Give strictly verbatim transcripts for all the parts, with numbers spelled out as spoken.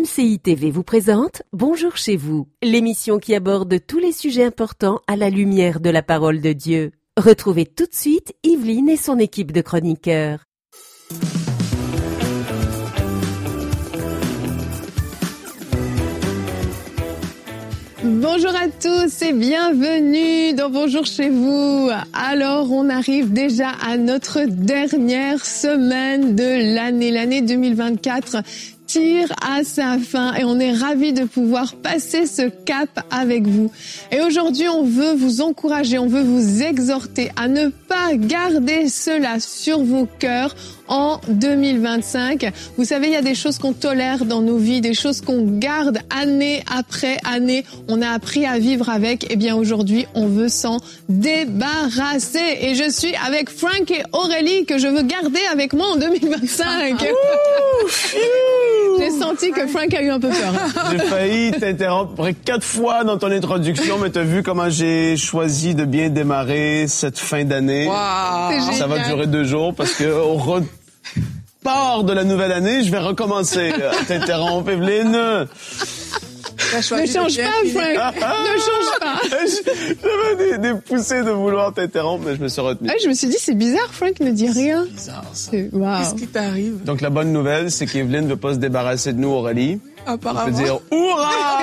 C I T V vous présente Bonjour chez vous, l'émission qui aborde tous les sujets importants à la lumière de la parole de Dieu. Retrouvez tout de suite Yveline et son équipe de chroniqueurs. Bonjour à tous et bienvenue dans Bonjour chez vous. Alors, on arrive déjà à notre dernière semaine de l'année. L'année deux mille vingt-quatre tire à sa fin et on est ravis de pouvoir passer ce cap avec vous. Et aujourd'hui, on veut vous encourager, on veut vous exhorter à ne pas garder cela sur vos cœurs en deux mille vingt-cinq. Vous savez, il y a des choses qu'on tolère dans nos vies, des choses qu'on garde année après année. On a appris à vivre avec. Eh bien, aujourd'hui, on veut s'en débarrasser. Et je suis avec Frank et Aurélie que je veux garder avec moi en deux mille vingt-cinq. J'ai senti que Frank a eu un peu peur. J'ai failli t'interrompre quatre fois dans ton introduction, mais t'as vu comment j'ai choisi de bien démarrer cette fin d'année. Wow. Ça va durer deux jours parce que au report de la nouvelle année, je vais recommencer à t'interrompre, Yveline. Ne change pas, Frank. Ne change pas. J'avais des, des poussées de vouloir t'interrompre, mais je me suis retenu. Ah, je me suis dit, c'est bizarre, Frank ne dit rien. C'est bizarre, ça. Wow. Qu'est-ce qui t'arrive? Donc, la bonne nouvelle, c'est qu'Yveline ne veut pas se débarrasser de nous, Aurélie. Apparemment. Je peux dire « Hurrah »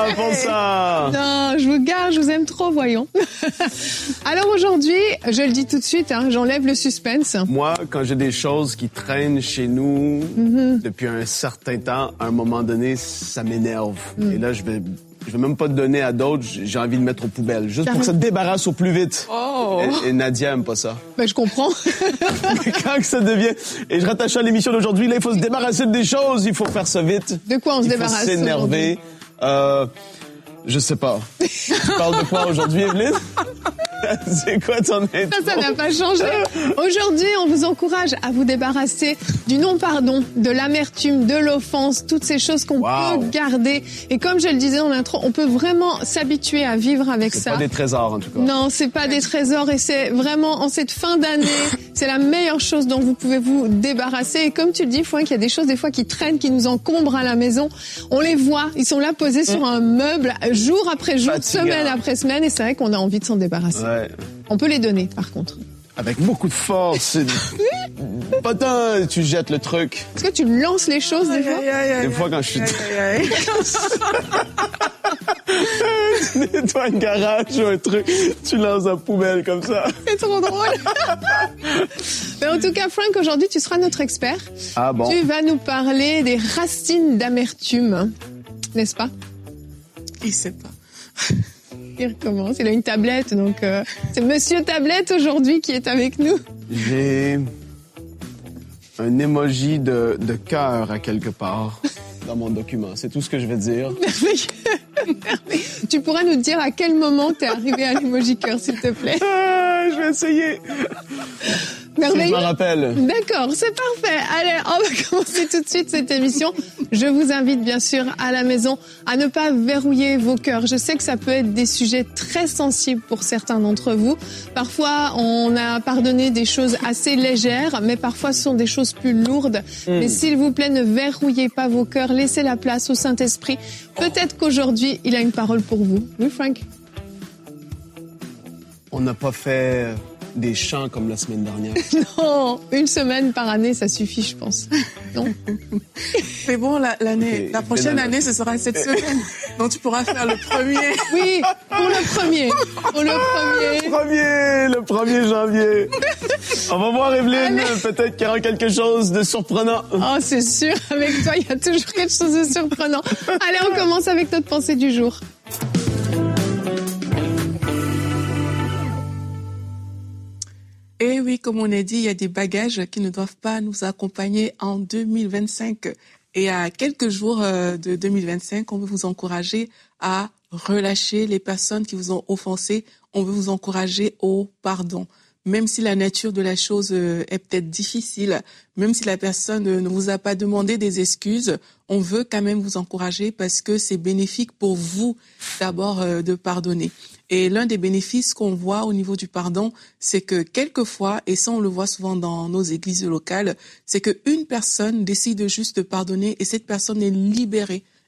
pour ça. Non, je vous garde, je vous aime trop, voyons. Alors aujourd'hui, je le dis tout de suite, hein, j'enlève le suspense. Moi, quand j'ai des choses qui traînent chez nous mm-hmm. depuis un certain temps, à un moment donné, ça m'énerve. Mm. Et là, je vais... Je vais même pas te donner à d'autres, j'ai envie de mettre aux poubelles, juste pour que ça te débarrasse au plus vite. Oh. Et, et Nadia aime pas ça. Ben, je comprends. Mais quand que ça devient... Et je rattache à l'émission d'aujourd'hui, là, il faut se débarrasser de des choses, il faut faire ça vite. De quoi on se il débarrasse faut s'énerver. Euh, je sais pas. Tu parles de quoi aujourd'hui, Yveline? C'est quoi ton intro? Ça, ça n'a pas changé. Aujourd'hui, on vous encourage à vous débarrasser du non-pardon, de l'amertume, de l'offense, toutes ces choses qu'on wow. peut garder. Et comme je le disais en intro, on peut vraiment s'habituer à vivre avec c'est ça. C'est pas des trésors, en tout cas. Non, c'est pas des trésors et c'est vraiment, en cette fin d'année, c'est la meilleure chose dont vous pouvez vous débarrasser. Et comme tu le dis, Franck, il y a des choses des fois qui traînent, qui nous encombrent à la maison. On les voit, ils sont là posés sur un meuble, jour après jour, Fatigant. semaine après semaine, et c'est vrai qu'on a envie de s'en débarrasser. Ouais. On peut les donner, par contre. Avec beaucoup de force. Pas tant, tu jettes le truc. Est-ce que tu lances les choses des fois? Aïe, aïe, aïe, des fois, quand je suis... Tu nettoies un garage ou un truc, tu lances la poubelle comme ça. C'est trop drôle. Mais en tout cas, Frank, aujourd'hui, tu seras notre expert. Ah bon? Tu vas nous parler des racines d'amertume, n'est-ce pas? Il sait pas. Il recommence. Il a une tablette, donc euh, c'est Monsieur Tablette aujourd'hui qui est avec nous. J'ai un emoji de, de cœur à quelque part dans mon document. C'est tout ce que je vais dire. Merveilleux. Tu pourras nous dire à quel moment t'es arrivé à l'emoji cœur, s'il te plaît. Ah, je vais essayer. Merveilleux. Si je me rappelle. D'accord, c'est parfait. Allez, on va commencer tout de suite cette émission. Je vous invite bien sûr à la maison à ne pas verrouiller vos cœurs. Je sais que ça peut être des sujets très sensibles pour certains d'entre vous. Parfois, on a pardonné des choses assez légères, mais parfois ce sont des choses plus lourdes. Mm. Mais s'il vous plaît, ne verrouillez pas vos cœurs. Laissez la place au Saint-Esprit. Peut-être qu'aujourd'hui, il a une parole pour vous. Oui, Frank? On n'a pas fait des chants comme la semaine dernière. Non, une semaine par année, ça suffit, je pense. Non. C'est bon, la, l'année, okay. la prochaine année, ce sera cette semaine. Donc tu pourras faire le premier. Oui, pour le premier. Pour le premier. Premier, le premier janvier. On va voir, Yveline, peut-être qu'il y aura quelque chose de surprenant. Oh, c'est sûr, avec toi, il y a toujours quelque chose de surprenant. Allez, on commence avec notre pensée du jour. Et oui, comme on a dit, il y a des bagages qui ne doivent pas nous accompagner en deux mille vingt-cinq. Et à quelques jours de deux mille vingt-cinq, on veut vous encourager à relâcher les personnes qui vous ont offensé. On veut vous encourager au pardon. Même si la nature de la chose est peut-être difficile, même si la personne ne vous a pas demandé des excuses, on veut quand même vous encourager parce que c'est bénéfique pour vous d'abord de pardonner. Et l'un des bénéfices qu'on voit au niveau du pardon, c'est que quelquefois, et ça on le voit souvent dans nos églises locales, c'est qu'une personne décide juste de pardonner et cette personne est libérée.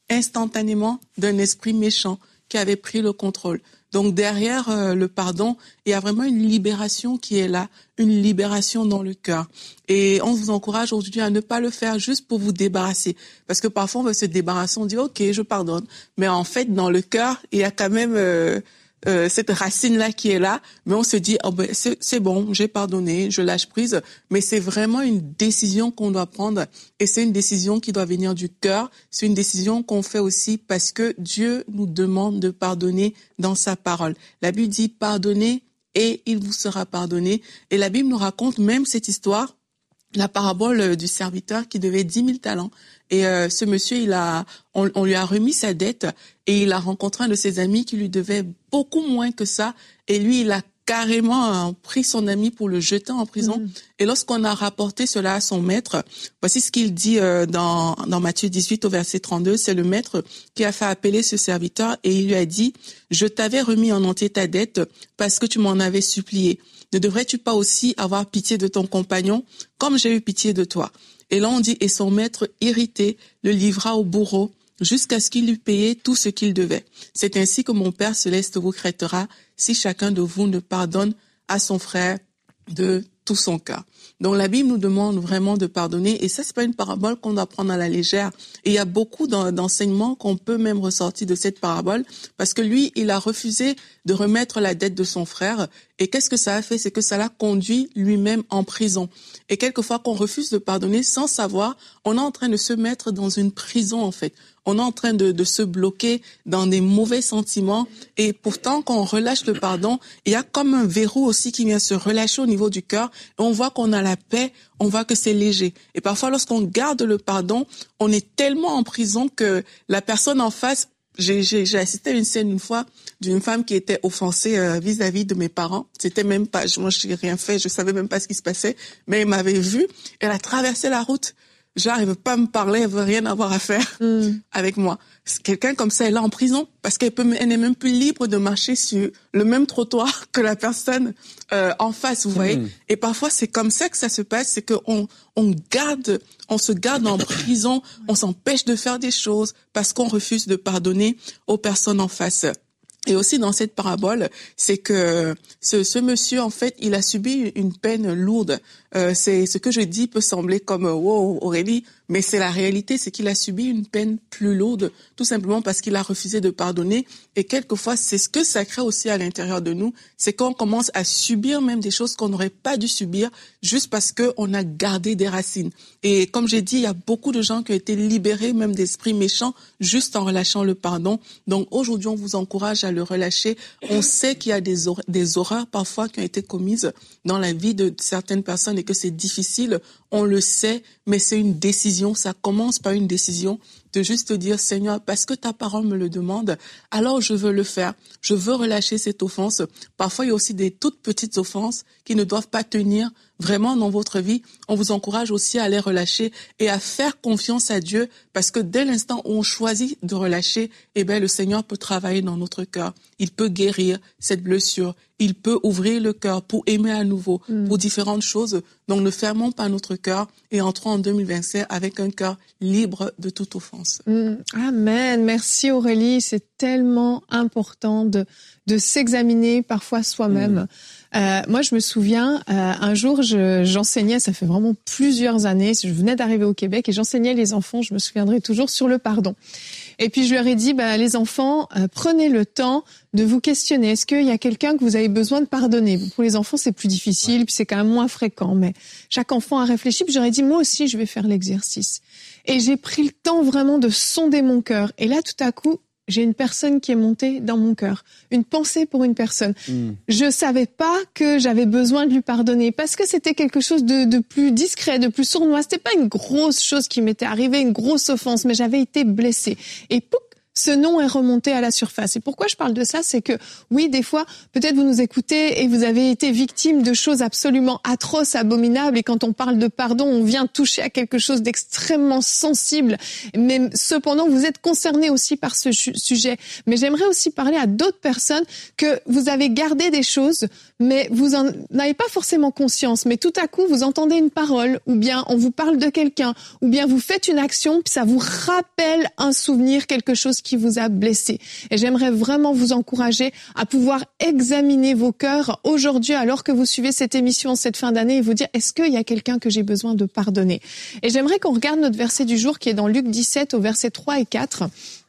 instantanément d'un esprit méchant qui avait pris le contrôle. Donc derrière euh, le pardon, il y a vraiment une libération qui est là, une libération dans le cœur. Et on vous encourage aujourd'hui à ne pas le faire juste pour vous débarrasser. Parce que parfois on veut se débarrasser, on dit ok, je pardonne. Mais en fait, dans le cœur, il y a quand même euh, euh, cette racine-là qui est là. Mais on se dit oh ben c'est, c'est bon, j'ai pardonné, je lâche prise. Mais c'est vraiment une décision qu'on doit prendre. Et c'est une décision qui doit venir du cœur. C'est une décision qu'on fait aussi parce que Dieu nous demande de pardonner dans sa parole. La Bible dit pardonnez et il vous sera pardonné. Et la Bible nous raconte même cette histoire, la parabole du serviteur qui devait dix mille talents. Et euh, ce monsieur, il a, on, on lui a remis sa dette et il a rencontré un de ses amis qui lui devait beaucoup moins que ça. Et lui, il a carrément pris son ami pour le jeter en prison. Mmh. Et lorsqu'on a rapporté cela à son maître, voici ce qu'il dit euh, dans, dans Matthieu dix-huit au verset trente-deux. C'est le maître qui a fait appeler ce serviteur et il lui a dit « Je t'avais remis en entier ta dette parce que tu m'en avais supplié. Ne devrais-tu pas aussi avoir pitié de ton compagnon comme j'ai eu pitié de toi ?» Et là on dit « Et son maître, irrité, le livra au bourreau jusqu'à ce qu'il eût payé tout ce qu'il devait. C'est ainsi que mon Père céleste vous traitera si chacun de vous ne pardonne à son frère de tout son cœur. » Donc la Bible nous demande vraiment de pardonner et ça c'est pas une parabole qu'on doit prendre à la légère. Et il y a beaucoup d'enseignements qu'on peut même ressortir de cette parabole parce que lui, il a refusé de remettre la dette de son frère et qu'est-ce que ça a fait? C'est que ça l'a conduit lui-même en prison. Et quelquefois qu'on refuse de pardonner sans savoir, on est en train de se mettre dans une prison en fait. On est en train de, de se bloquer dans des mauvais sentiments et pourtant quand on relâche le pardon, il y a comme un verrou aussi qui vient se relâcher au niveau du cœur et on voit qu'on a la paix, on voit que c'est léger. Et parfois lorsqu'on garde le pardon, on est tellement en prison que la personne en face, j'ai, j'ai, j'ai assisté à une scène une fois d'une femme qui était offensée euh, vis-à-vis de mes parents. C'était même pas, moi je n'ai rien fait, je savais même pas ce qui se passait, mais elle m'avait vue, elle a traversé la route. Genre, elle veut pas me parler, elle veut rien avoir à faire mm. avec moi. Quelqu'un comme ça, elle est en prison parce qu'elle peut, elle n'est même plus libre de marcher sur le même trottoir que la personne euh, en face, vous voyez. Mm. Et parfois, c'est comme ça que ça se passe, c'est qu'on on garde, on se garde en prison, on s'empêche de faire des choses parce qu'on refuse de pardonner aux personnes en face. Et aussi dans cette parabole, c'est que ce, ce monsieur, en fait, il a subi une peine lourde. Euh, c'est ce que je dis peut sembler comme wow Aurélie, mais c'est la réalité, c'est qu'il a subi une peine plus lourde, tout simplement parce qu'il a refusé de pardonner. Et quelquefois, c'est ce que ça crée aussi à l'intérieur de nous, c'est qu'on commence à subir même des choses qu'on n'aurait pas dû subir, juste parce que on a gardé des racines. Et comme j'ai dit, il y a beaucoup de gens qui ont été libérés, même d'esprits méchants, juste en relâchant le pardon. Donc aujourd'hui, on vous encourage à le relâcher. On sait qu'il y a des, hor- des horreurs parfois qui ont été commises dans la vie de certaines personnes et que c'est difficile, on le sait, mais c'est une décision, ça commence par une décision de juste dire Seigneur, parce que ta parole me le demande, alors je veux le faire, je veux relâcher cette offense. Parfois, il y a aussi des toutes petites offenses qui ne doivent pas tenir vraiment dans votre vie. On vous encourage aussi à les relâcher et à faire confiance à Dieu parce que dès l'instant où on choisit de relâcher, eh bien, le Seigneur peut travailler dans notre cœur. Il peut guérir cette blessure. Il peut ouvrir le cœur pour aimer à nouveau, mm. pour différentes choses. Donc, ne fermons pas notre cœur et entrons en deux mille vingt-cinq avec un cœur libre de toute offense. Mm. Amen. Merci Aurélie. C'est tellement important de, de s'examiner parfois soi-même. Mm. Euh, moi, je me souviens, euh, un jour, je, j'enseignais, ça fait vraiment plusieurs années, je venais d'arriver au Québec et j'enseignais les enfants, je me souviendrai toujours, sur le pardon. Et puis, je leur ai dit, bah, les enfants, euh, prenez le temps de vous questionner. Est-ce qu'il y a quelqu'un que vous avez besoin de pardonner? Pour les enfants, c'est plus difficile, puis c'est quand même moins fréquent, mais chaque enfant a réfléchi, puis j'aurais dit, moi aussi, je vais faire l'exercice. Et j'ai pris le temps vraiment de sonder mon cœur. Et là, tout à coup, j'ai une personne qui est montée dans mon cœur, une pensée pour une personne. Mm. Je savais pas que j'avais besoin de lui pardonner parce que c'était quelque chose de, de plus discret, de plus sournois. C'était pas une grosse chose qui m'était arrivée, une grosse offense, mais j'avais été blessée. Et pouc, ce nom est remonté à la surface. Et pourquoi je parle de ça, c'est que oui, des fois, peut-être vous nous écoutez et vous avez été victime de choses absolument atroces, abominables, et quand on parle de pardon, on vient toucher à quelque chose d'extrêmement sensible, mais cependant, vous êtes concerné aussi par ce sujet. Mais j'aimerais aussi parler à d'autres personnes que vous avez gardé des choses, mais vous en n'avez pas forcément conscience, mais tout à coup, vous entendez une parole, ou bien on vous parle de quelqu'un, ou bien vous faites une action, puis ça vous rappelle un souvenir, quelque chose qui vous a blessé. Et j'aimerais vraiment vous encourager à pouvoir examiner vos cœurs aujourd'hui, alors que vous suivez cette émission en cette fin d'année, et vous dire, est-ce qu'il y a quelqu'un que j'ai besoin de pardonner? Et j'aimerais qu'on regarde notre verset du jour qui est dans Luc dix-sept au verset trois et quatre.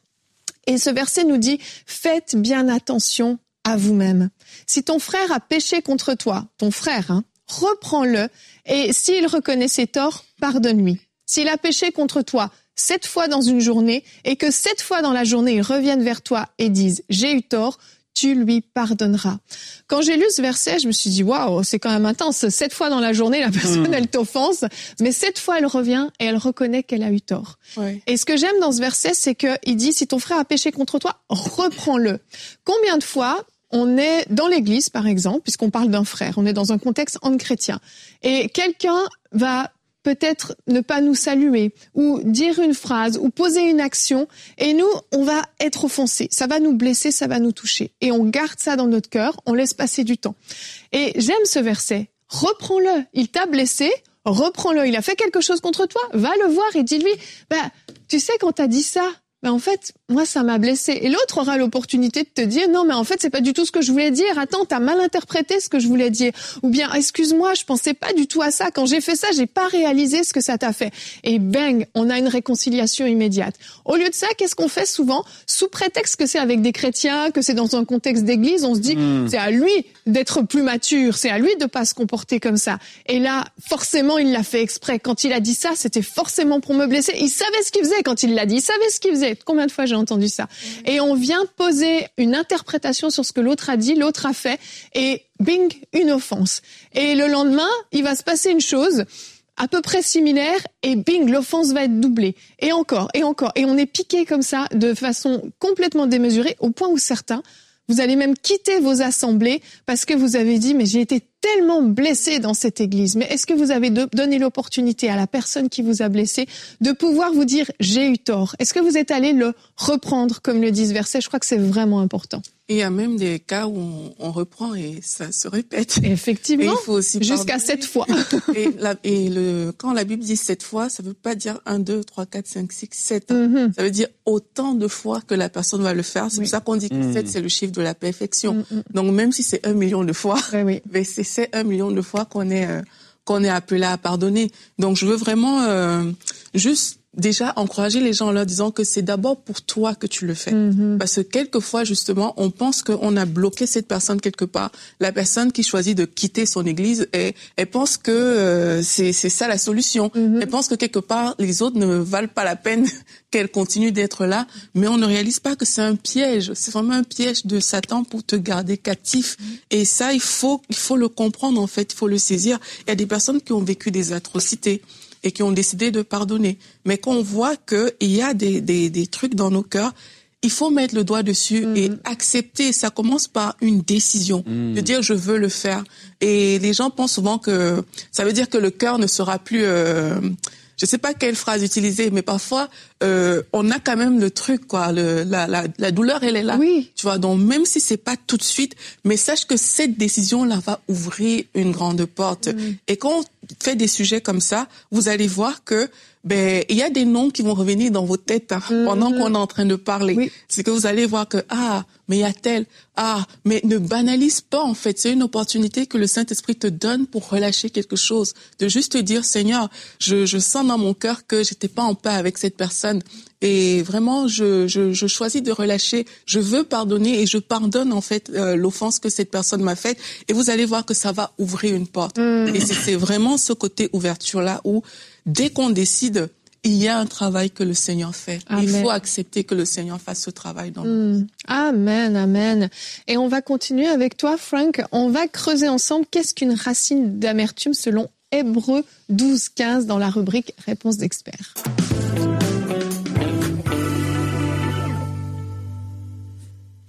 Et ce verset nous dit, faites bien attention à vous-même. Si ton frère a péché contre toi, ton frère, hein, reprends-le, et s'il reconnaît ses torts, pardonne-lui. S'il a péché contre toi sept fois dans une journée, et que sept fois dans la journée, il revienne vers toi et dise « j'ai eu tort », tu lui pardonneras. Quand j'ai lu ce verset, je me suis dit « waouh, c'est quand même intense. Sept fois dans la journée, la personne, mmh. elle t'offense, mais sept fois, elle revient et elle reconnaît qu'elle a eu tort. Ouais. » Et ce que j'aime dans ce verset, c'est qu'il dit « si ton frère a péché contre toi, reprends-le ». Combien de fois on est dans l'église, par exemple, puisqu'on parle d'un frère, on est dans un contexte entre chrétiens, et quelqu'un va peut-être ne pas nous saluer, ou dire une phrase, ou poser une action, et nous, on va être offensés. Ça va nous blesser, ça va nous toucher. Et on garde ça dans notre cœur, on laisse passer du temps. Et j'aime ce verset. Reprends-le. Il t'a blessé, reprends-le. Il a fait quelque chose contre toi, va le voir et dis-lui, bah, tu sais, quand t'as dit ça, ben en fait, moi, ça m'a blessé. Et l'autre aura l'opportunité de te dire, non, mais en fait, c'est pas du tout ce que je voulais dire. Attends, t'as mal interprété ce que je voulais dire. Ou bien, excuse-moi, je pensais pas du tout à ça. Quand j'ai fait ça, j'ai pas réalisé ce que ça t'a fait. Et bang, on a une réconciliation immédiate. Au lieu de ça, qu'est-ce qu'on fait souvent? Sous prétexte que c'est avec des chrétiens, que c'est dans un contexte d'église, on se dit, mmh. c'est à lui d'être plus mature, c'est à lui de pas se comporter comme ça. Et là, forcément, il l'a fait exprès. Quand il a dit ça, c'était forcément pour me blesser. Il savait ce qu'il faisait quand il l'a dit. Il savait ce qu'il faisait. Combien de fois j'ai entendu ça? Et on vient poser une interprétation sur ce que l'autre a dit, l'autre a fait, et bing, une offense. Et le lendemain, il va se passer une chose à peu près similaire, et bing, l'offense va être doublée. Et encore, et encore. Et on est piqué comme ça, de façon complètement démesurée, au point où certains, vous allez même quitter vos assemblées parce que vous avez dit, mais j'ai été tellement blessé dans cette église. Mais est-ce que vous avez donné l'opportunité à la personne qui vous a blessé de pouvoir vous dire, j'ai eu tort? Est-ce que vous êtes allé le reprendre, comme le dit ce verset? Je crois que c'est vraiment important. Et il y a même des cas où on, on reprend et ça se répète. Effectivement. Et il faut aussi jusqu'à sept fois. et la, et le, quand la Bible dit sept fois, ça veut pas dire un, deux, trois, quatre, cinq, six, sept. Mm-hmm. Ça veut dire autant de fois que la personne va le faire. C'est oui. pour ça qu'on dit que mm. sept, c'est le chiffre de la perfection. Mm-hmm. Donc même si c'est un million de fois, oui, oui. ben c'est, c'est un million de fois qu'on est, euh, qu'on est appelé à pardonner. Donc je veux vraiment euh, juste déjà encourager les gens en leur disant que c'est d'abord pour toi que tu le fais. Mm-hmm. Parce que quelquefois, justement, on pense qu'on a bloqué cette personne quelque part. La personne qui choisit de quitter son église, elle, elle pense que euh, c'est, c'est ça la solution. Mm-hmm. Elle pense que quelque part, les autres ne valent pas la peine qu'elle continue d'être là. Mais on ne réalise pas que c'est un piège. C'est vraiment un piège de Satan pour te garder captif. Mm-hmm. Et ça, il faut, il faut le comprendre, en fait. Il faut le saisir. Il y a des personnes qui ont vécu des atrocités et qui ont décidé de pardonner. Mais quand on voit qu'il y a des, des, des trucs dans nos cœurs, il faut mettre le doigt dessus mmh. et accepter. Ça commence par une décision, mmh. de dire je veux le faire. Et les gens pensent souvent que ça veut dire que le cœur ne sera plus... Euh, je sais pas quelle phrase utiliser, mais parfois euh, on a quand même le truc, quoi. Le, la, la, la douleur, elle est là. Oui. Tu vois, donc même si c'est pas tout de suite, mais sache que cette décision-là va ouvrir une grande porte. Mmh. Et quand on fait des sujets comme ça, vous allez voir que ben il y a des noms qui vont revenir dans vos têtes hein, mmh. pendant qu'on est en train de parler. Oui. C'est que vous allez voir que ah mais il y a tel ah mais ne banalise pas en fait. C'est une opportunité que le Saint-Esprit te donne pour relâcher quelque chose, de juste te dire Seigneur, je je sens dans mon cœur que j'étais pas en paix avec cette personne. Et vraiment, je, je, je choisis de relâcher. Je veux pardonner et je pardonne en fait euh, l'offense que cette personne m'a faite. Et vous allez voir que ça va ouvrir une porte. Mmh. Et c'est, c'est vraiment ce côté ouverture là où dès qu'on décide, il y a un travail que le Seigneur fait. Amen. Il faut accepter que le Seigneur fasse ce travail dans nous. Mmh. Amen, amen. Et on va continuer avec toi, Frank. On va creuser ensemble qu'est-ce qu'une racine d'amertume selon Hébreux douze quinze dans la rubrique Réponse d'experts.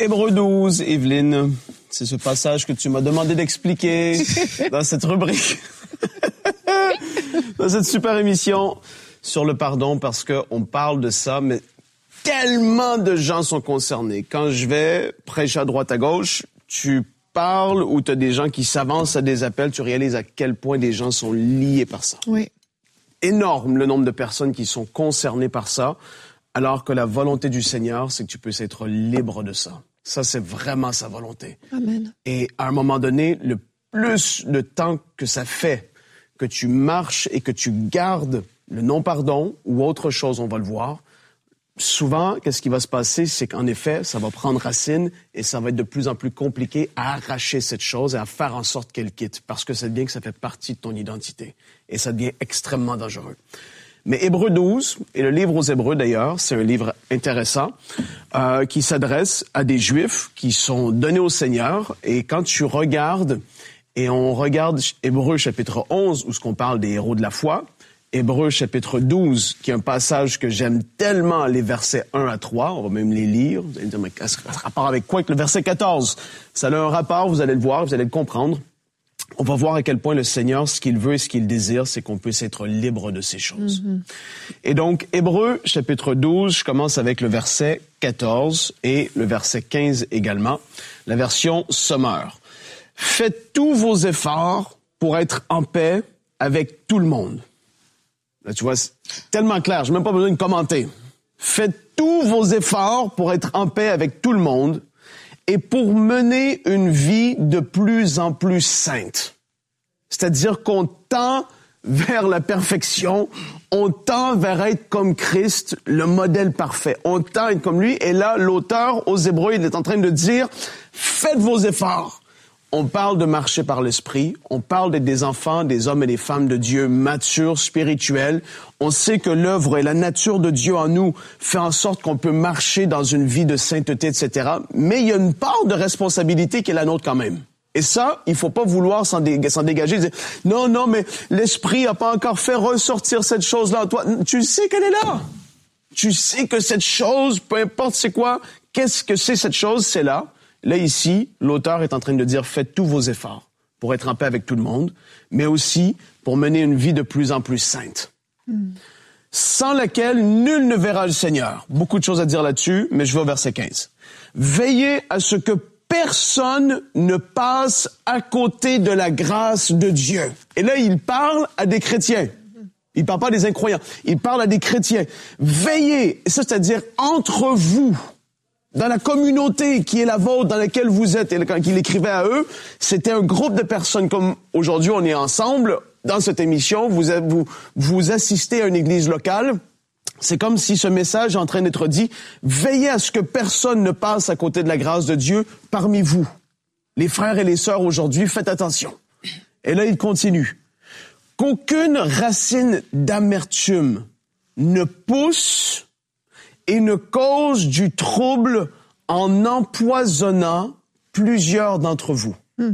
Hébreux douze, Evelyne, c'est ce passage que tu m'as demandé d'expliquer dans cette rubrique, dans cette super émission sur le pardon, parce qu'on parle de ça, mais tellement de gens sont concernés. Quand je vais prêcher à droite à gauche, tu parles ou tu as des gens qui s'avancent à des appels, tu réalises à quel point des gens sont liés par ça. Oui. Énorme le nombre de personnes qui sont concernées par ça, alors que la volonté du Seigneur, c'est que tu puisses être libre de ça. Ça, c'est vraiment sa volonté. Amen. Et à un moment donné, le plus de temps que ça fait que tu marches et que tu gardes le non-pardon ou autre chose, on va le voir, souvent, qu'est-ce qui va se passer? C'est qu'en effet, ça va prendre racine et ça va être de plus en plus compliqué à arracher cette chose et à faire en sorte qu'elle quitte, parce que ça devient que ça fait partie de ton identité. Et ça devient extrêmement dangereux. Mais Hébreux douze, et le livre aux Hébreux d'ailleurs, c'est un livre intéressant, euh, qui s'adresse à des Juifs qui sont donnés au Seigneur. Et quand tu regardes, et on regarde Hébreux chapitre onze, où ce qu'on parle des héros de la foi, Hébreux chapitre douze, qui est un passage que j'aime tellement, les versets un à trois, on va même les lire. Vous allez me dire, mais qu'est-ce que ça a rapport avec quoi? Avec le verset quatorze. Ça a un rapport, vous allez le voir, vous allez le comprendre. On va voir à quel point le Seigneur, ce qu'il veut et ce qu'il désire, c'est qu'on puisse être libre de ces choses. Mm-hmm. Et donc, Hébreux, chapitre douze, je commence avec le verset quatorze et le verset quinze également, la version Sommeur. « Faites tous vos efforts pour être en paix avec tout le monde. » Là, tu vois, c'est tellement clair, j'ai même pas besoin de commenter. « Faites tous vos efforts pour être en paix avec tout le monde. » Et pour mener une vie de plus en plus sainte. C'est-à-dire qu'on tend vers la perfection, on tend vers être comme Christ, le modèle parfait. On tend à être comme lui, et là, l'auteur aux Hébreux, il est en train de dire, faites vos efforts. On parle de marcher par l'esprit, on parle d'être des enfants, des hommes et des femmes de Dieu matures, spirituels. On sait que l'œuvre et la nature de Dieu en nous fait en sorte qu'on peut marcher dans une vie de sainteté, et cetera. Mais il y a une part de responsabilité qui est la nôtre quand même. Et ça, il faut pas vouloir s'en, dé- s'en dégager. Dire, non, non, mais l'esprit a pas encore fait ressortir cette chose-là en toi. Tu sais qu'elle est là. Tu sais que cette chose, peu importe c'est quoi, qu'est-ce que c'est cette chose, c'est là. Là, ici, l'auteur est en train de dire, faites tous vos efforts pour être en paix avec tout le monde, mais aussi pour mener une vie de plus en plus sainte, mm. sans laquelle nul ne verra le Seigneur. Beaucoup de choses à dire là-dessus, mais je vais au verset quinze. Veillez à ce que personne ne passe à côté de la grâce de Dieu. Et là, il parle à des chrétiens. Il parle pas des incroyants. Il parle à des chrétiens. Veillez, ça, c'est-à-dire entre vous, dans la communauté qui est la vôtre, dans laquelle vous êtes, et quand il écrivait à eux, c'était un groupe de personnes comme aujourd'hui on est ensemble dans cette émission, vous, vous, vous assistez à une église locale, c'est comme si ce message est en train d'être dit, veillez à ce que personne ne passe à côté de la grâce de Dieu parmi vous. Les frères et les sœurs aujourd'hui, faites attention. Et là il continue. Qu'aucune racine d'amertume ne pousse et ne cause du trouble en empoisonnant plusieurs d'entre vous. Mm.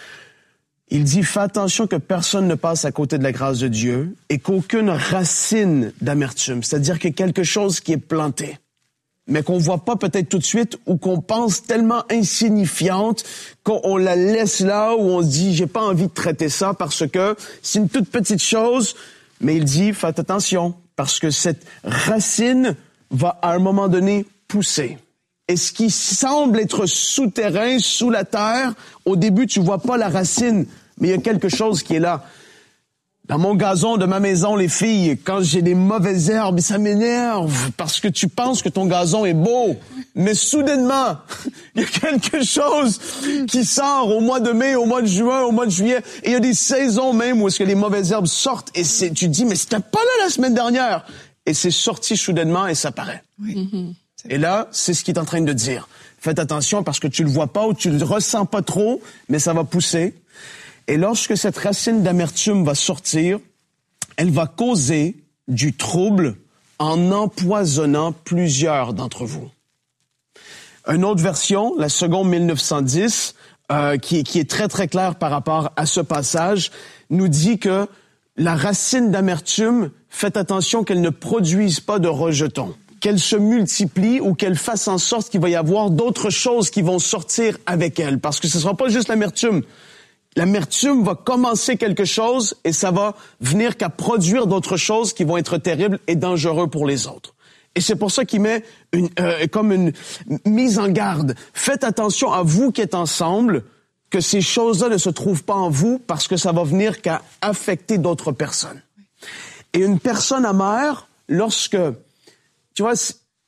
Il dit, fais attention que personne ne passe à côté de la grâce de Dieu et qu'aucune racine d'amertume, c'est-à-dire que quelque chose qui est planté, mais qu'on voit pas peut-être tout de suite ou qu'on pense tellement insignifiante qu'on la laisse là où on se dit, j'ai pas envie de traiter ça parce que c'est une toute petite chose, mais il dit, faites attention parce que cette racine va à un moment donné pousser. Et ce qui semble être souterrain, sous la terre, au début tu vois pas la racine, mais il y a quelque chose qui est là. Dans mon gazon de ma maison, les filles, quand j'ai des mauvaises herbes, ça m'énerve parce que tu penses que ton gazon est beau, mais soudainement, il y a quelque chose qui sort au mois de mai, au mois de juin, au mois de juillet, et il y a des saisons même où est-ce que les mauvaises herbes sortent et c'est, tu te dis, mais c'était pas là la semaine dernière. Et c'est sorti soudainement et ça paraît. Oui. Mm-hmm. Et là, c'est ce qu'il est en train de dire. Faites attention parce que tu le vois pas ou tu le ressens pas trop, mais ça va pousser. Et lorsque cette racine d'amertume va sortir, elle va causer du trouble en empoisonnant plusieurs d'entre vous. Une autre version, la seconde mille neuf cent dix, euh, qui, qui est très très claire par rapport à ce passage, nous dit que la racine d'amertume, faites attention qu'elle ne produise pas de rejetons. qu'elle se multiplie ou qu'elle fasse en sorte qu'il va y avoir d'autres choses qui vont sortir avec elle. Parce que ce ne sera pas juste l'amertume. L'amertume va commencer quelque chose et ça va venir qu'à produire d'autres choses qui vont être terribles et dangereuses pour les autres. Et c'est pour ça qu'il met une, euh, comme une mise en garde. Faites attention à vous qui êtes ensemble, que ces choses-là ne se trouvent pas en vous parce que ça va venir qu'à affecter d'autres personnes. Et une personne amère, lorsque, tu vois,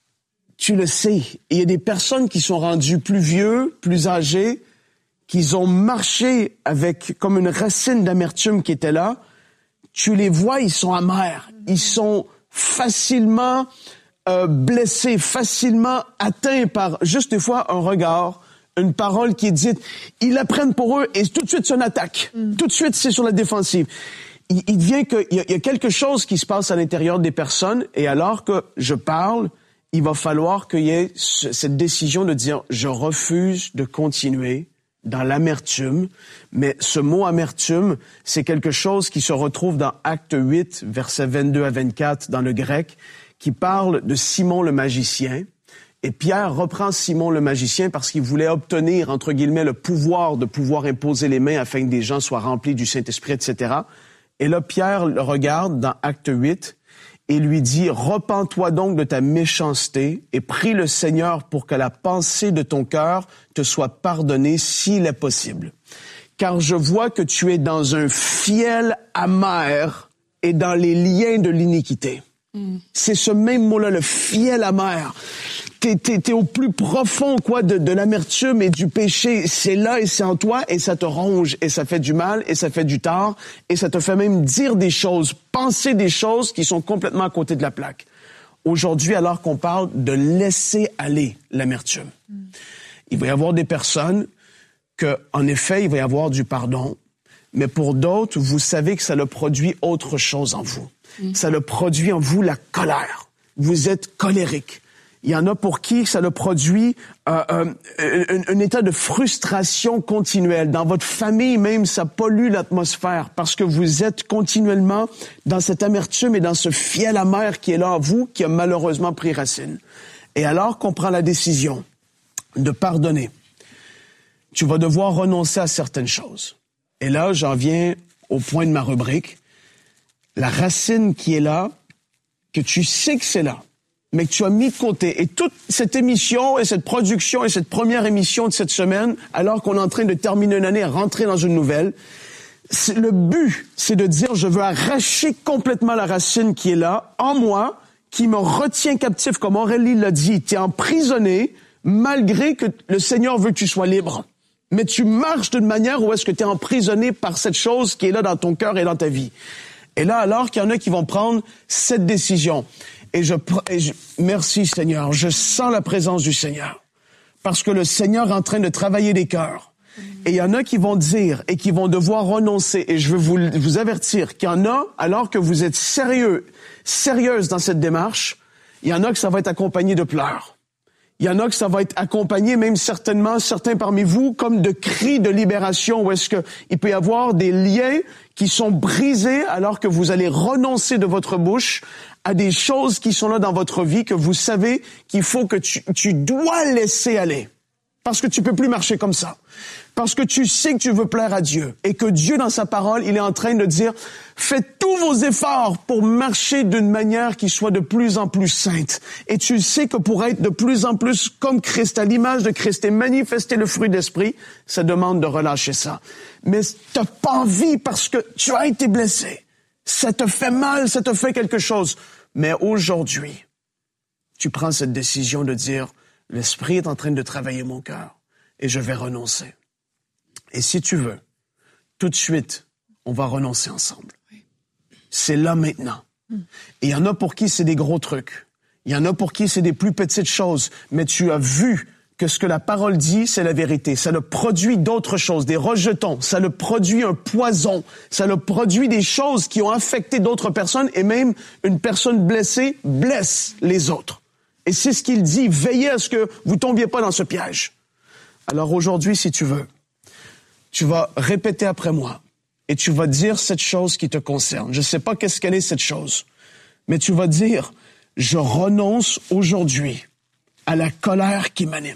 tu le sais, il y a des personnes qui sont rendues plus vieux, plus âgées, qui ont marché avec comme une racine d'amertume qui était là. Tu les vois, ils sont amers, ils sont facilement euh, blessés, facilement atteints par juste des fois un regard, une parole qui est dite. Ils la prennent pour eux et tout de suite c'est une attaque. Mm. Tout de suite c'est sur la défensive. Il, il devient qu'il y, y a quelque chose qui se passe à l'intérieur des personnes et alors que je parle, il va falloir qu'il y ait ce, cette décision de dire je refuse de continuer dans l'amertume, mais ce mot amertume, c'est quelque chose qui se retrouve dans Acte huit, versets vingt-deux à vingt-quatre, dans le grec, qui parle de Simon le magicien. Et Pierre reprend Simon le magicien parce qu'il voulait obtenir, entre guillemets, le pouvoir de pouvoir imposer les mains afin que des gens soient remplis du Saint-Esprit, et cetera. Et là, Pierre le regarde dans Acte huit et lui dit « Repens-toi donc de ta méchanceté et prie le Seigneur pour que la pensée de ton cœur te soit pardonnée s'il est possible. Car je vois que tu es dans un fiel amer et dans les liens de l'iniquité. Mm. » C'est ce même mot-là, le fiel amer. T'es, t'es, t'es au plus profond, quoi, de, de l'amertume et du péché. C'est là et c'est en toi et ça te ronge et ça fait du mal et ça fait du tort et ça te fait même dire des choses, penser des choses qui sont complètement à côté de la plaque. Aujourd'hui, alors qu'on parle de laisser aller l'amertume, mm. il va y avoir des personnes que, en effet, il va y avoir du pardon, mais pour d'autres, vous savez que ça le produit autre chose en vous. Mm. Ça le produit en vous la colère. Vous êtes colérique. Il y en a pour qui ça le produit euh, euh, un, un état de frustration continuelle. Dans votre famille même, ça pollue l'atmosphère parce que vous êtes continuellement dans cette amertume et dans ce fiel amer qui est là en vous, qui a malheureusement pris racine. Et alors qu'on prend la décision de pardonner, tu vas devoir renoncer à certaines choses. Et là, j'en viens au point de ma rubrique. La racine qui est là, que tu sais que c'est là, mais que tu as mis de côté. Et toute cette émission et cette production et cette première émission de cette semaine, alors qu'on est en train de terminer une année et rentrer dans une nouvelle, c'est, le but, c'est de dire, je veux arracher complètement la racine qui est là, en moi, qui me retient captif, comme Aurélie l'a dit. Tu es emprisonné, malgré que le Seigneur veut que tu sois libre. Mais tu marches d'une manière où est-ce que tu es emprisonné par cette chose qui est là dans ton cœur et dans ta vie. Et là, alors qu'il y en a qui vont prendre cette décision. Et je, et je, merci Seigneur, je sens la présence du Seigneur. Parce que le Seigneur est en train de travailler les cœurs. Et il y en a qui vont dire et qui vont devoir renoncer. Et je veux vous, vous avertir qu'il y en a, alors que vous êtes sérieux, sérieuse dans cette démarche, il y en a que ça va être accompagné de pleurs. Il y en a que ça va être accompagné, même certainement, certains parmi vous, comme de cris de libération, où est-ce que il peut y avoir des liens qui sont brisés alors que vous allez renoncer de votre bouche à des choses qui sont là dans votre vie que vous savez qu'il faut que tu, tu dois laisser aller. Parce que tu peux plus marcher comme ça. Parce que tu sais que tu veux plaire à Dieu. Et que Dieu, dans sa parole, il est en train de dire, faites tous vos efforts pour marcher d'une manière qui soit de plus en plus sainte. Et tu sais que pour être de plus en plus comme Christ, à l'image de Christ, et manifester le fruit d'esprit, ça demande de relâcher ça. Mais t'as pas envie parce que tu as été blessé. Ça te fait mal, ça te fait quelque chose. Mais aujourd'hui, tu prends cette décision de dire, l'Esprit est en train de travailler mon cœur et je vais renoncer. Et si tu veux, tout de suite, on va renoncer ensemble. Oui. C'est là maintenant. Mm. Et il y en a pour qui c'est des gros trucs. Il y en a pour qui c'est des plus petites choses. Mais tu as vu que ce que la parole dit, c'est la vérité. Ça le produit d'autres choses, des rejetons. Ça le produit un poison. Ça le produit des choses qui ont affecté d'autres personnes et même une personne blessée blesse les autres. Et c'est ce qu'il dit. Veillez à ce que vous tombiez pas dans ce piège. Alors aujourd'hui, si tu veux, tu vas répéter après moi et tu vas dire cette chose qui te concerne. Je sais pas qu'est-ce qu'elle est cette chose, mais tu vas dire, je renonce aujourd'hui à la colère qui m'anime.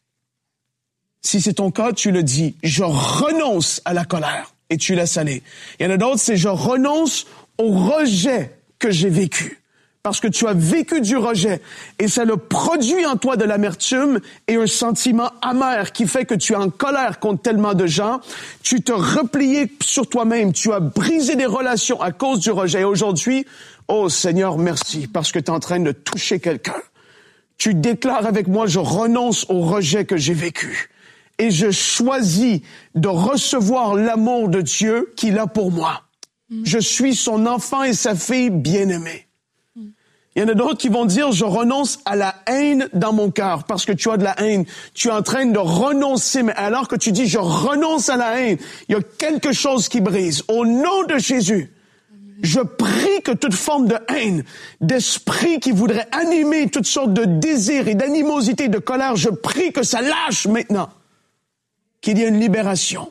Si c'est ton cas, tu le dis, je renonce à la colère et tu laisses aller. Il y en a d'autres, c'est je renonce au rejet que j'ai vécu. Parce que tu as vécu du rejet et ça le produit en toi de l'amertume et un sentiment amer qui fait que tu es en colère contre tellement de gens. Tu te repliais sur toi-même. Tu as brisé des relations à cause du rejet. Et aujourd'hui, oh Seigneur, merci parce que tu es en train de toucher quelqu'un. Tu déclares avec moi, je renonce au rejet que j'ai vécu. Et je choisis de recevoir l'amour de Dieu qu'il a pour moi. Mm. Je suis son enfant et sa fille bien-aimée. Il y en a d'autres qui vont dire, je renonce à la haine dans mon cœur, parce que tu as de la haine. Tu es en train de renoncer, mais alors que tu dis, je renonce à la haine, il y a quelque chose qui brise. Au nom de Jésus, je prie que toute forme de haine, d'esprit qui voudrait animer toutes sortes de désirs et d'animosité, de colère, je prie que ça lâche maintenant. Qu'il y ait une libération.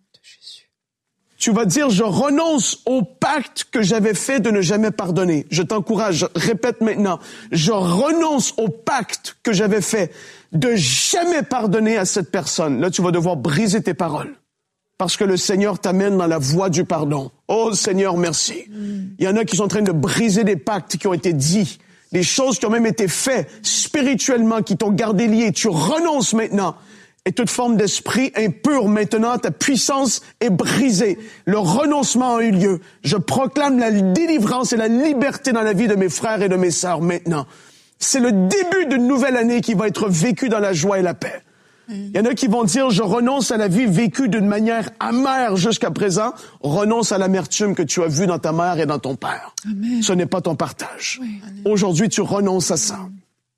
Tu vas dire, je renonce au pacte que j'avais fait de ne jamais pardonner. Je t'encourage, je répète maintenant, je renonce au pacte que j'avais fait de jamais pardonner à cette personne. Là, tu vas devoir briser tes paroles. Parce que le Seigneur t'amène dans la voie du pardon. Oh Seigneur, merci. Mm. Il y en a qui sont en train de briser des pactes qui ont été dits, des choses qui ont même été faites spirituellement, qui t'ont gardé lié. Tu renonces maintenant. Et toute forme d'esprit impur, maintenant, ta puissance est brisée. Le renoncement a eu lieu. Je proclame la délivrance et la liberté dans la vie de mes frères et de mes sœurs maintenant. C'est le début d'une nouvelle année qui va être vécue dans la joie et la paix. Il y en a qui vont dire, je renonce à la vie vécue d'une manière amère jusqu'à présent. Renonce à l'amertume que tu as vue dans ta mère et dans ton père. Amen. Ce n'est pas ton partage. Oui. Aujourd'hui, tu renonces à ça.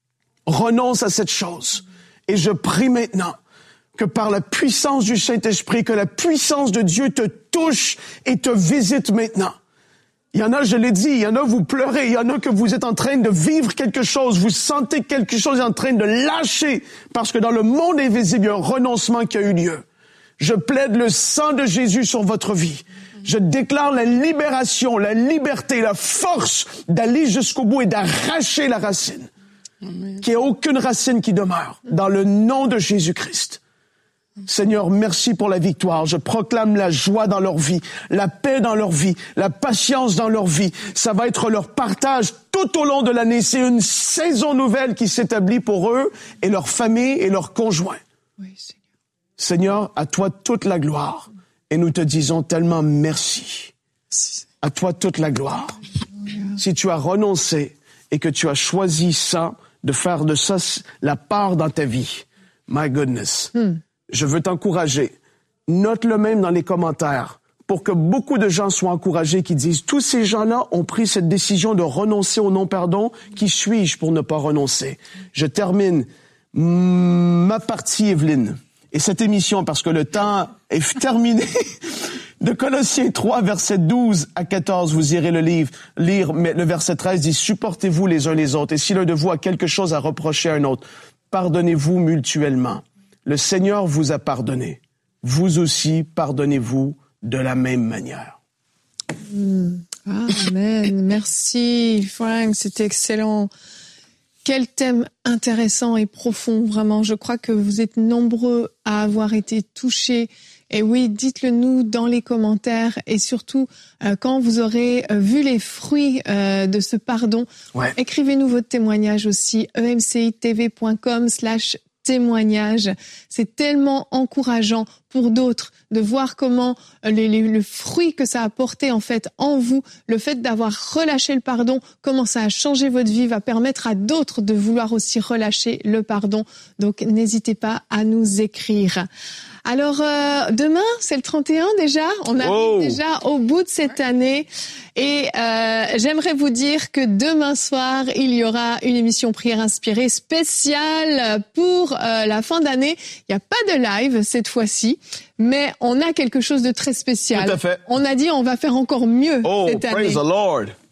Renonce à cette chose. Et je prie maintenant que par la puissance du Saint-Esprit, que la puissance de Dieu te touche et te visite maintenant. Il y en a, je l'ai dit, il y en a, vous pleurez, il y en a que vous êtes en train de vivre quelque chose, vous sentez que quelque chose est en train de lâcher, parce que dans le monde invisible, il y a un renoncement qui a eu lieu. Je plaide le sang de Jésus sur votre vie. Je déclare la libération, la liberté, la force d'aller jusqu'au bout et d'arracher la racine. Amen. Qu'il n'y ait aucune racine qui demeure, dans le nom de Jésus-Christ. Seigneur, merci pour la victoire. Je proclame la joie dans leur vie, la paix dans leur vie, la patience dans leur vie. Ça va être leur partage tout au long de l'année. C'est une saison nouvelle qui s'établit pour eux et leur famille et leurs conjoints. Oui, Seigneur. Seigneur, à toi toute la gloire. Et nous te disons tellement merci. À toi toute la gloire. Si tu as renoncé et que tu as choisi ça, de faire de ça la part dans ta vie, my goodness. Hmm. Je veux t'encourager. Note-le même dans les commentaires pour que beaucoup de gens soient encouragés qui disent, tous ces gens-là ont pris cette décision de renoncer au non-pardon. Qui suis-je pour ne pas renoncer? Je termine ma partie, Evelyne, et cette émission, parce que le temps est terminé, de Colossiens trois, versets douze à quatorze, vous irez le livre, lire, mais le verset treize dit, supportez-vous les uns les autres, et si l'un de vous a quelque chose à reprocher à un autre, pardonnez-vous mutuellement. Le Seigneur vous a pardonné. Vous aussi, pardonnez-vous de la même manière. Mmh. Amen. Merci, Frank. C'était excellent. Quel thème intéressant et profond, vraiment. Je crois que vous êtes nombreux à avoir été touchés. Et oui, dites-le nous dans les commentaires. Et surtout, euh, quand vous aurez euh, vu les fruits euh, de ce pardon, ouais. Écrivez-nous votre témoignage aussi. e m c i t v point com slash témoignage. C'est tellement encourageant pour d'autres de voir comment les, les, le fruit que ça a porté en fait en vous, le fait d'avoir relâché le pardon, comment ça a changé votre vie, va permettre à d'autres de vouloir aussi relâcher le pardon. Donc n'hésitez pas à nous écrire. Alors euh, demain, c'est le trente et un déjà, on arrive oh. déjà au bout de cette année et euh, j'aimerais vous dire que demain soir, il y aura une émission Prière inspirée spéciale pour euh, la fin d'année. Il n'y a pas de live cette fois-ci, mais on a quelque chose de très spécial. Tout à fait. On a dit on va faire encore mieux oh, cette année. Praise the Lord.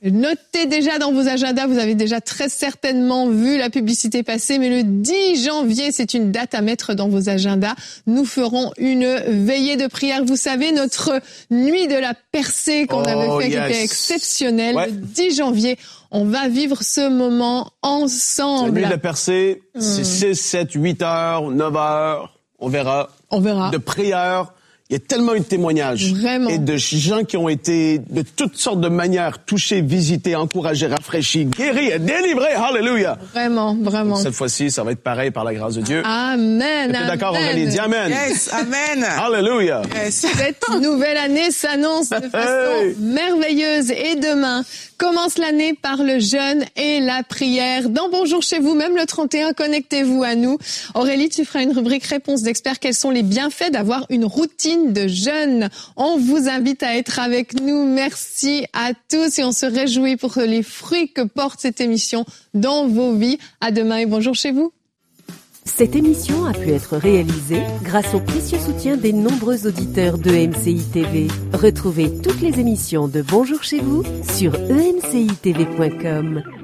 Notez déjà dans vos agendas, vous avez déjà très certainement vu la publicité passer, mais le dix janvier, c'est une date à mettre dans vos agendas. Nous ferons une veillée de prière. Vous savez, notre nuit de la percée qu'on oh, avait fait, yes. qui était exceptionnelle, ouais. le dix janvier, on va vivre ce moment ensemble. La nuit de la percée, hmm. c'est six, sept, huit heures, neuf heures, on verra. On verra. De prière. Il y a tellement eu de témoignages Vraiment. et de gens qui ont été de toutes sortes de manières touchés, visités, encouragés, rafraîchis, guéris et délivrés. Hallelujah. Vraiment, vraiment. Donc, cette fois-ci, ça va être pareil par la grâce de Dieu. Amen. Êtes-vous d'accord, Aurélie? Dis amen. Yes, amen. Hallelujah. Yes. Cette nouvelle année s'annonce de façon Hey. merveilleuse et demain commence l'année par le jeûne et la prière. Dans Bonjour chez vous, même le trente et un, connectez-vous à nous. Aurélie, tu feras une rubrique réponse d'experts. Quels sont les bienfaits d'avoir une routine de jeûne? On vous invite à être avec nous. Merci à tous et on se réjouit pour les fruits que porte cette émission dans vos vies. À demain et bonjour chez vous. Cette émission a pu être réalisée grâce au précieux soutien des nombreux auditeurs de E M C I T V. Retrouvez toutes les émissions de Bonjour chez vous sur e m c i t v point com.